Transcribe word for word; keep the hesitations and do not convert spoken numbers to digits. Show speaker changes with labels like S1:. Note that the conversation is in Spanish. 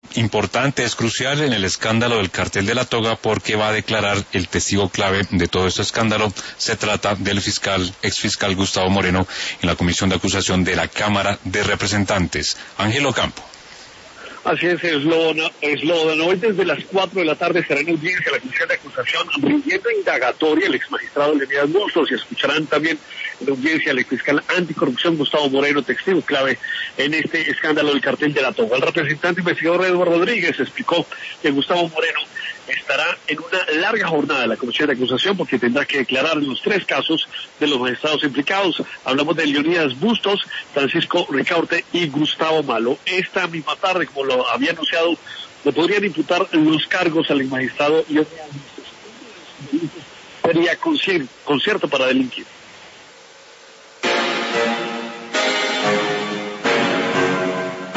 S1: importante, es crucial en el escándalo del cartel de la toga porque va a declarar el testigo clave de todo este escándalo. Se trata del fiscal, exfiscal Gustavo Moreno, en la comisión de acusación de la Cámara de Representantes. Ángel Ocampo.
S2: Así es, Slobodan. Hoy desde las cuatro de la tarde estará en audiencia la comisión de acusación rindiendo indagatoria el exmagistrado Leonidas Bustos, y escucharán también en audiencia al exfiscal anticorrupción Gustavo Moreno, testigo clave en este escándalo del cartel de la toga. El representante investigador Eduardo Rodríguez explicó que Gustavo Moreno estará en una larga jornada de la comisión de acusación porque tendrá que declarar en los tres casos de los magistrados implicados. Hablamos de Leonidas Bustos, Francisco Ricaurte y Gustavo Malo. Esta misma tarde, como lo había anunciado, le podrían imputar los cargos al magistrado Leonidas Bustos. Sería concierto para delinquir.